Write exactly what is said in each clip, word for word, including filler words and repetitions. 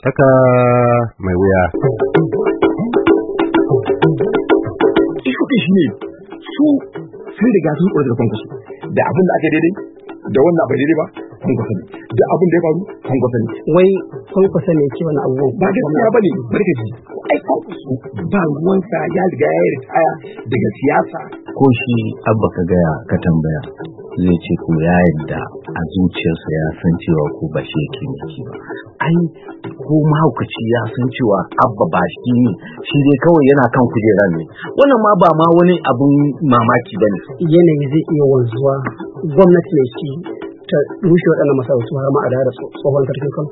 Tsaka mai wuya. Ishukin shi ne su sun riga sun tsoron da kwankwaso da abin da aka daidai da wannan abu daidai ba kwankwaso ne da abin da ya faru kwankwaso ne. Wai kwankwaso ne ce wani abubuwan ba gaskiya ba ne barkaci ai kwankwaso ba ruwansa ya riga ya yi ritaya daga siyasa. Ko shi abba ka gaya ka tambaya zai ce ko ya yadda a zuciyarsa ya san cewa ko ba shi yake mulki ba. Ai ko mahaukaci ya san cewa abba ba shi ne, shi dai kawai yana kan kujerar ne. Wannan ma ba ma wani abun mamaki ba ne. Yanayi zai iya wanzuwa gwamnati ne shi ta rushe waɗannan masarautu har ma a da tsohon sarkin Kano.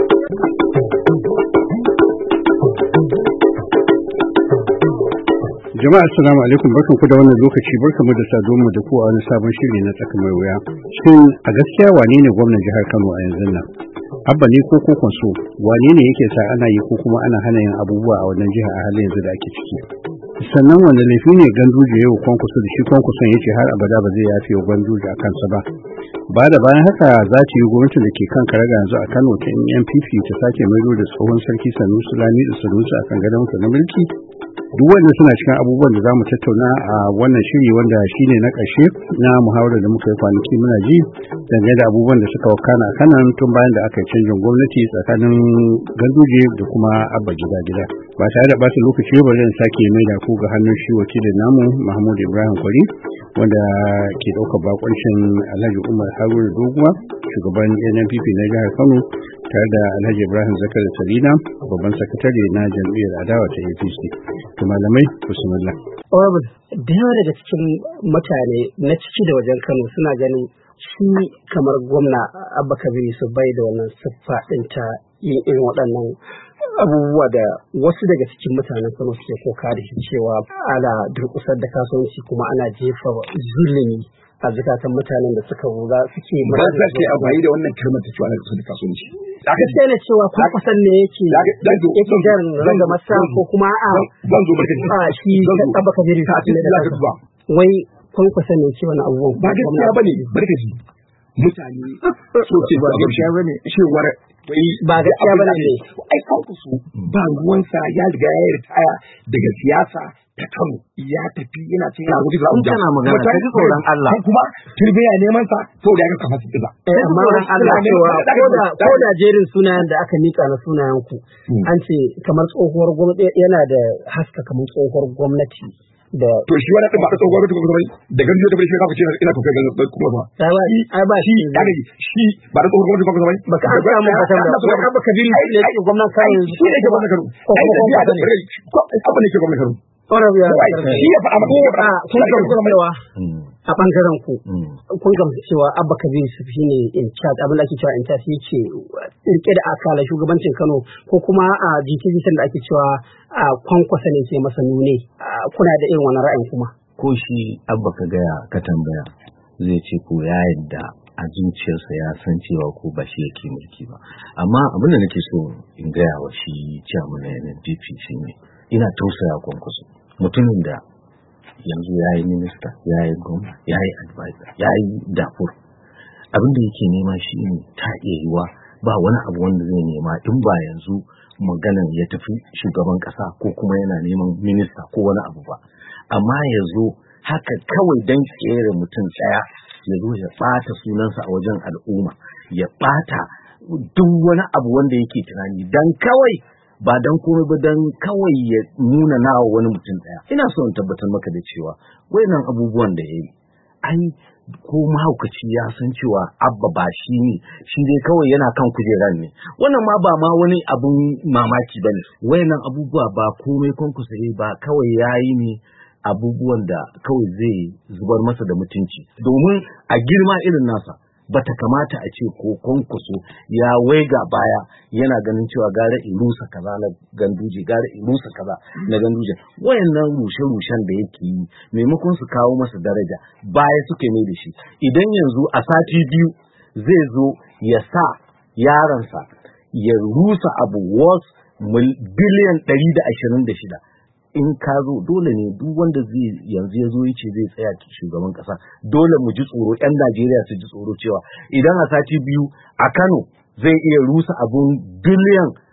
Jama'a assalamu alaikum, barkanku da wannan lokaci, barkanmu da saduwar mu da ku a wani sabon shiri na tsaka mai wuya. Shin a gaskiya wane ne gwamnan jihar Kano a yanzu nan? Abba ne ko kokon so? Wane ne yake sa ana yi ko kuma ana hana yin abubuwa a wannan jiha a halin yanzu da ake ciki? Sannan wanda laifi ne Ganduje yau kwankwaso da shi kwankwason ya ce har abada ba zai yafe wa Ganduje a kansa ba. Ba da bayan haka za ta yi gwamnatin da ke kan karaga yanzu a Kano ta N P P ta sake maido da tsohon sarki Sanusi Lamido Sanusi a kan gadonsa na mulki. Duk wanda suna cikin abubuwan da za mu tattauna a wannan shiri wanda shine na ƙarshe na muhawarar da muka yi kwanaki muna ji dangane da abubuwan da suka wakana a kanan tun bayan da aka yi canjin gwamnati tsakanin Ganduje da kuma Abba Gida Gida. Ba tare da ɓata lokaci ba zan sake mai da ku ga hannun shi wakilin namu Mahmud Ibrahim Kwari wanda ke ɗaukar bakoncin Alhaji Umar Haruna Doguwa shugaban N N P P na jihar Kano tare da Alhaji Ibrahim Zakari Sarina babban sakatare na jam'iyyar adawa ta A P C. To malamai bismillah. Honorable, da yawa daga cikin mutane na ciki da wajen Kano suna ganin shi kamar gwamna Abba Kabir Yusuf bai da wannan siffa ɗin ta yin irin waɗannan abubuwa da wasu daga cikin mutanen Kano suke koka da shi cewa ana durƙusar da kasuwanci kuma ana jefa zulumi a zukatan mutanen da suka wura suke ba za ka yi amfani da wannan kalmar ta cewa na kusa da kasuwanci. Gaskiya ne cewa kwankwason ne yake yake jan ranga masa ko kuma a zan zo barka a shi Abba Kabir Yusuf wai kwankwason ne ce wani abubuwan ba gaskiya bane barka ji mutane so ce ba gaskiya bane cewar ba gaskiya bane ne ai kwankwaso ba ruwansa ya riga ya yi ritaya daga siyasa ta Kano ya tafi yana cin yana gudu da Abuja. Kana magana ta ji tsoron Allah. Kuma turbe ya neman sa to da ya kafa su kiza. Eh amma ran Allah cewa koda koda jerin sunayen da aka mika na sunayen ku an ce kamar tsohuwar gwamnati yana da haska kamar tsohuwar gwamnati da to shi wani ba ta tsohuwar gwamnati kuma da ganjo da bai shi ka ce ina to kai kuma ba. Ai ba shi kaga shi ba ta tsohuwar gwamnati kuma ba baka an samu fatan da Abba Kabir ne ke gwamnati kai shi ne ke gwamnati Kano. Ai da ya da ko abin ne ke gwamnati Kano. Honorable ya shi ya faɗa maka kun gamsu cewa a bangaren ku kun gamsu cewa Abba Kabir Yusuf shine in charge abin da ake cewa in charge yake rike da akala shugabancin Kano ko kuma a jikin da ake cewa a kwankwasa ne ke masa nune kuna da irin wannan ra'ayin kuma ko shi Abba ka gaya ka tambaya zai ce ko ya yadda a zuciyarsa ya san cewa ko ba shi yake mulki ba. Amma abin da nake so in gaya wa shi chairman na N N P P shine ina tausaya kwankwaso mutumin da yanzu ya yi minista ya yi gwamna ya yi advisor ya yi dafur abin da yake nema shi ne ta iya yiwa ba wani abu wanda zai nema in ba yanzu maganan ya tafi shugaban kasa ko kuma yana neman minista ko wani abu ba amma ya zo haka kawai don tsere mutum tsaya ya zo ya ɓata sunansa a wajen al'umma ya ɓata duk wani abu wanda yake tunani don kawai ba dan komai ba dan kawai ya nuna nawa wani mutum daya ina so in tabbatar maka da cewa wayannan abubuwan da yayi ai ko mahaukaci ya san cewa Abba ba shi ne shi dai kawai yana kan kujerar ne wannan ma ba ma wani abun mamaki bane wayannan abubuwa ba komai konkusa ba kawai yayi ne abubuwan da kawai zai zubar masa da mutunci domin a girma irin nasa bata kamata a ce ko kwankwaso ya waiga baya yana ganin cewa gara in rusa kaza na Ganduje gara in rusa kaza na Ganduje wayannan rushe-rushen da yake yi maimakon su kawo masa daraja baya suke mai da shi idan yanzu a sati biyu zai zo ya sa yaransa ya rusa abu worth biliyan ɗari da ashirin da shida in ka zo dole ne duk wanda zai yanzu ya zo ya ce zai tsaya shugaban kasa dole mu ji tsoro yan Najeriya su ji tsoro cewa idan a sati biyu a Kano zai iya rusa abun biliyan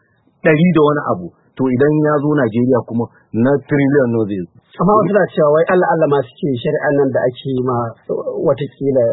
ɗari da wani abu to idan ya zo Najeriya kuma na trillion no zai amma wasu na cewa wai Allah Allah ma suke shari'an nan da ake yi ma watakila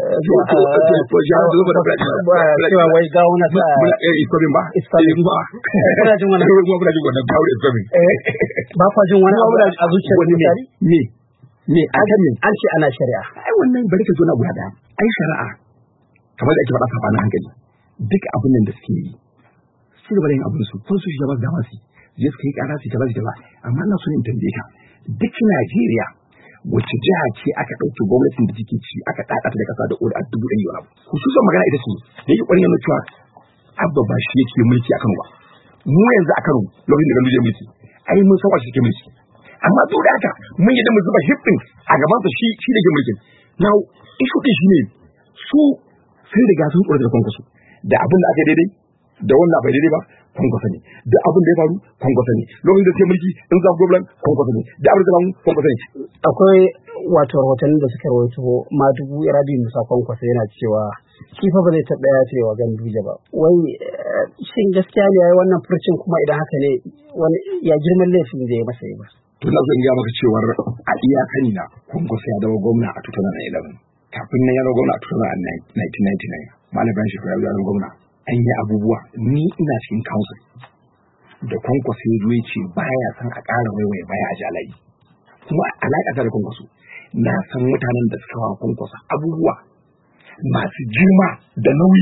cewa wai gawuna ta iskomin ba iskomin ba kuna jin wani kuna jin wannan gawo iskomin ba kwa jin wani abu a zuciyar misali me me a kan me an ce ana shari'a ai wannan bari ka zo na guda daya ai shari'a kamar da ake faɗa sabanin hankali duk abin nan da suke yi su da yin abin su ko su shi ba da masu je su kai kara su ta ba su ba amma ina so in tambaye ka duk Najeriya wacce jiha ce aka ɗauki gwamnatin da take ci aka ɗaɗata da ƙasa da ƙuri a dubu ɗari wani abu. Hususan magana ita ce da yake ƙwarin yana cewa Abba ba shi yake mulki a Kano ba. Mu yanzu a Kano lokacin da Gandu ya mulki ai mun san wa shi yake mulki. Amma duk da haka mun yadda mu zuba hippin a gabansa shi shi da ke mulkin. Now ishu ɗin shi ne su sun riga sun tsorata da kwankwaso da abin da aka daidai da wannan bai daidai ba kwankwasa ne da abin da ya faru kwankwasa ne lokacin da sai mulki in za gwamnan kwankwasa ne da abin da zamu kwankwasa ne akwai wato rahotannin da suka rawaito ma dubu rabi musa kwankwasa yana cewa shi fa ba zai taɓa ya ce wa Ganduje ba wai shin gaskiya ne yayi wannan furcin kuma idan haka ne wani ya girman laifin da ya masa yi ba to na zo in ga maka cewar a iya sani na kwankwasa ya dawo gwamna a two thousand eleven kafin nan ya dawo gwamna a nineteen ninety-nine malamin shi ya dawo gwamna an yi abubuwa ni ina cikin council da kwankwaso ya zo ya ce baya san a ƙara waiwaye baya a jalayi kuma alaƙa ta da kwankwaso na san mutanen da suka wa kwankwasa abubuwa masu girma da nauyi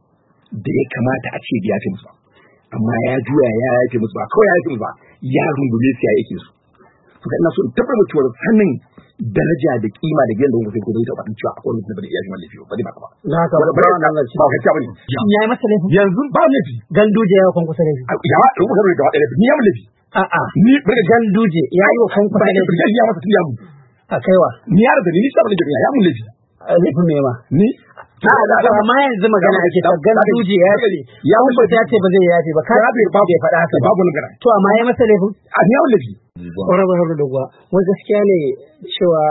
da ya kamata a ce ya ce musu ba amma ya juya ya yace musu ba kawai ya yace musu ba ya rungume su ya yake su suka ina so in tabbatar cewa sanin daraja da kima da gidan da kuka sai ko zai taɓa cewa akwai mutum da bai iya jiman laifi ba ba ba na haka ba ba wannan ba ka ta bane ya yi masa laifi yanzu ba laifi Ganduje ya kan kusa laifi ya ba rubu ka da laifi ni ya mun laifi a a ni Ganduje ya yi kan kusa laifi ya masa tun ya mu a kaiwa ni ya da ni shi ba laifi ya mun laifi laifin me ma ni a da amma yanzu magana ake ta Ganduje ya ce ya wuce ya ce ba zai yafe ba ka bai faɗa haka babu magana to amma ya masa laifin a ni ya mun laifi ƙwarar ba da dogwa wai gaskiya ne cewa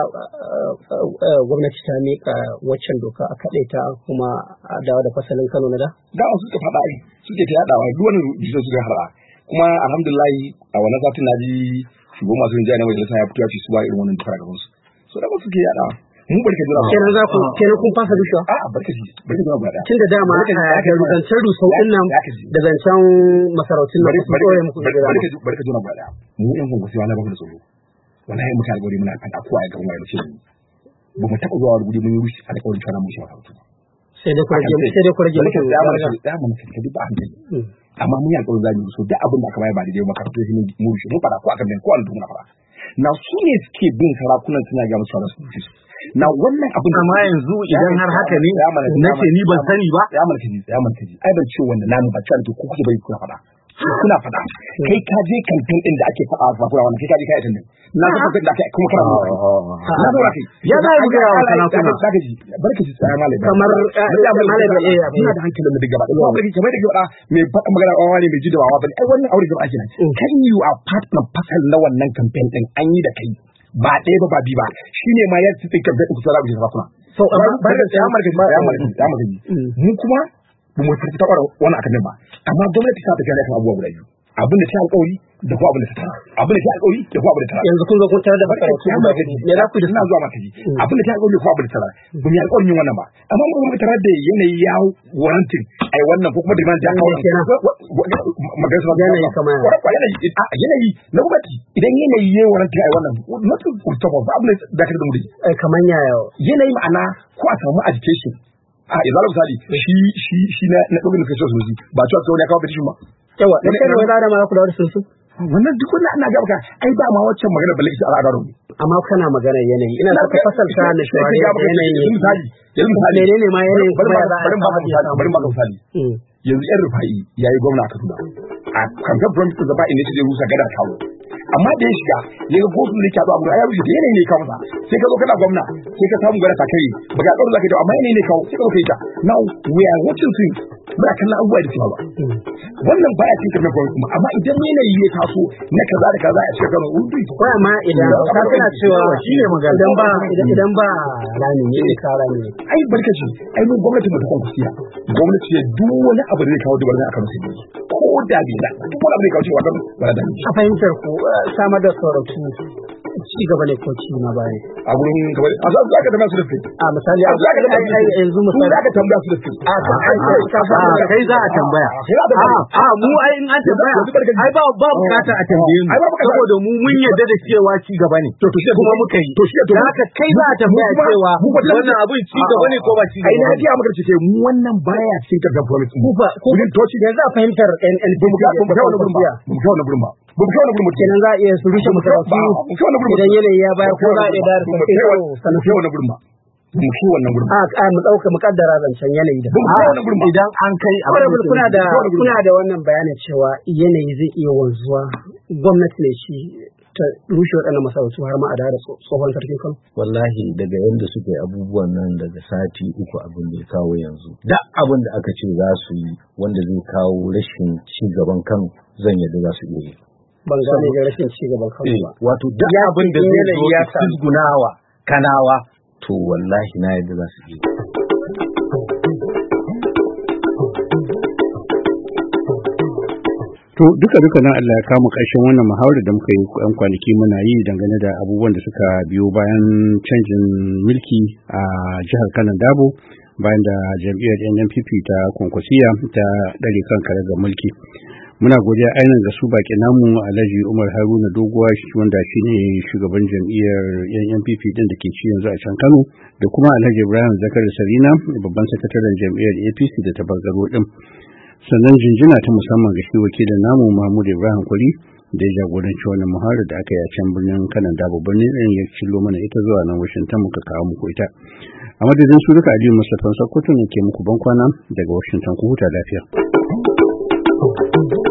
gwamnati ta miƙa waccan doka a kaɗai ta kuma a dawo da fasalin Kano na da? Da wasu suka faɗa ai suke ta yaɗawa duk wani jiso suka haɗa kuma alhamdulillah a wannan satin na ji shugaban masu rinjaya na majalisa ya fito ya ce su ba irin wannan dokar gaban su so da ba suke yaɗawa mun barka jira kenan za ku kenan kun fasa duka a barka ji barka jira ba da tunda dama da zancen rusau din nan da zancen masarautun nan su koyi muku da barka ji barka jira ba da mu yan gungu sai wani ba da tsoro wallahi mutane gari muna kan akwai ga wani mutum ba mu taɓa zuwa guri mun yi rushi a da kawai tsara mu shi masarautu sai da kurje sai da kurje mutum da mu da mu kadi ba hankali amma mun yi alƙawarin zamu so duk abin da aka bayar ba da dai makarantu shi mu rushi mun fara ko akan ne ko an duna fara na su ne suke bin sarakunan suna ga musu su na wannan abin amma yanzu idan har haka ne nace ni ban sani ba ya malaka ji ya malaka ji ai ban ce wannan namu ba cewa ko kuke bai kuna fada kuna fada kai ka je campaign din da ake fada ba kuna wannan kai ka je kai attend na ga da ake kuma kana na zo kai ya da yi ga kana kuna saka ji barka ji sai malaka kamar malaka eh ina da hankalin da gaba da kai kamar da gaba mai fada magana wawa ne mai jidawa ba ai wannan aure gaba ake nan kan you are part of fasal na wannan campaign din an yi da kai ba ɗaya ba ba biyu ba shine ma ya tsike kan ku tsara ku tsara kuna so amma ba da ya marka ya marka ya marka mu kuma ba mu tsara ta kwara wannan akan ba amma gwamnati ta tafi kan abubuwa guda biyu abin da ta alƙawari da kuma abin da ta tara abin da ta alƙawari da kuma abin da ta tara yanzu kun zo kun tare da bakar ya marka ne za ku da suna zuwa maka ji abin da ta alƙawari da kuma abin da ta tara ba mu alƙawarin yin wannan ba amma mu kuma tare da yanayi ya warantin ai wannan ko kuma da man ja kawo magana sa yanayi kamar yanayi yanayi na gwamnati idan yanayi ya warantin ai wannan mutum ku ta ba abin da ka da mu kamar yaya yanayi ma'ana ko a samu agitation a idan misali shi shi shi na na dogon kace su ba cewa sai ya kawo petition ba yawa dan kai wai da ma ku da su su wannan duk wannan ana ga maka ai ba ma wacce magana balle shi al'ada ne amma kana magana yanayi ina da ka fasalta na shawari yanayi misali yanzu misali menene ma yanayi bari ba bari ba misali bari ba misali yanzu yan rufa'i yayi gwamna a Kaduna a kamfen promise da ba inda take rusa gadar kawo amma da ya shiga ya ga kotu ne ke abu ya rushe da yanayi ne kawo masa sai ka zo kana gwamna sai ka samu gwada takai ba ga tsaro zaka yi amma yanayi ne kawo sai ka zo kai ta now we are watching things ba kallon abubuwa da cewa ba wannan baya cikin kamar gwamnati kuma amma idan yanayi ya taso na kaza da kaza a cikin kamar ubi ko amma idan ka kana cewa shine magana idan ba idan ba rani ne ka rani ai barkaci ai mun gwamnati mu ta konkusiya gwamnati ya duk wani abu da zai kawo dubar akan sai ko da bi da duk wani abu da kawo cewa kan ba da a fahimtar ku samar da sarautu ci gaba ne ko ci ma baya a gurin kamar a za ka tambaya su da kai a misali a za ka tambaya yanzu misali za ka tambaya su da kai a kai za a tambaya a mu ai in an tambaya ai ba ba bukata a tambaye mu saboda mu mun yarda da cewa ci gaba ne to to kuma muka yi to shi to haka kai za a tambaya cewa wannan abin ci gaba ne ko ba ci gaba ai na ji a maka ce mu wannan baya cikin karfin gwamnati ku ba ku to shi yanzu a fahimtar N N P mu ga mu ga wannan gurin ba mu ga wannan gurin ba mu ga wannan gurin kenan za a iya su rushe masarautu idan yanayi ya bayar ko za a iya da mu ga wannan gurin ba mu ci wannan gurin a a mu dauka mukaddara zancen yanayi da idan an kai abin kuna da kuna da wannan bayanin cewa yanayi zai iya wanzuwa gwamnati ne shi ta rushe waɗannan masarautu har ma a da tsohon sarkin Kano wallahi daga yanda suke abubuwan nan daga sati uku abin da ya kawo yanzu da abin da aka ce za su yi wanda zai kawo rashin ci gaban Kano zan yadda za su iya yi ban gane da rashin ci gaban Kano ba wato da abin da zai zo ya tsgunawa Kanawa to wallahi na yadda za su iya To duka duka nan Allah ya kama ƙarshen wannan muhawarar da muka yi yan kwanaki muna yi dangane da abubuwan da suka biyo bayan canjin mulki a jihar Kano Dabo bayan da jam'iyyar N N P P ta Kwankwasiya ta ɗare kan karagar mulki. Muna godiya ainihin ga su baƙi namu Alhaji Umar Haruna Doguwa wanda shi ne shugaban jam'iyyar N N P P din da ke ci yanzu a can Kano da kuma Alhaji Ibrahim Zakari Sarina babban sakataren jam'iyyar A P C da ta Bagaro din. Sannan jinjina ta musamman ga shi wakilin namu Mahmud Ibrahim Kwari da ya jagoranci wannan muhawarar da aka yi a can birnin Kano Dabo birnin ɗin ya cillo mana ita zuwa nan Washington muka kawo muku ita. A madadin su duka Aliyu Mustapha Sokoto ne ke muku ban kwana daga Washington ku huta lafiya.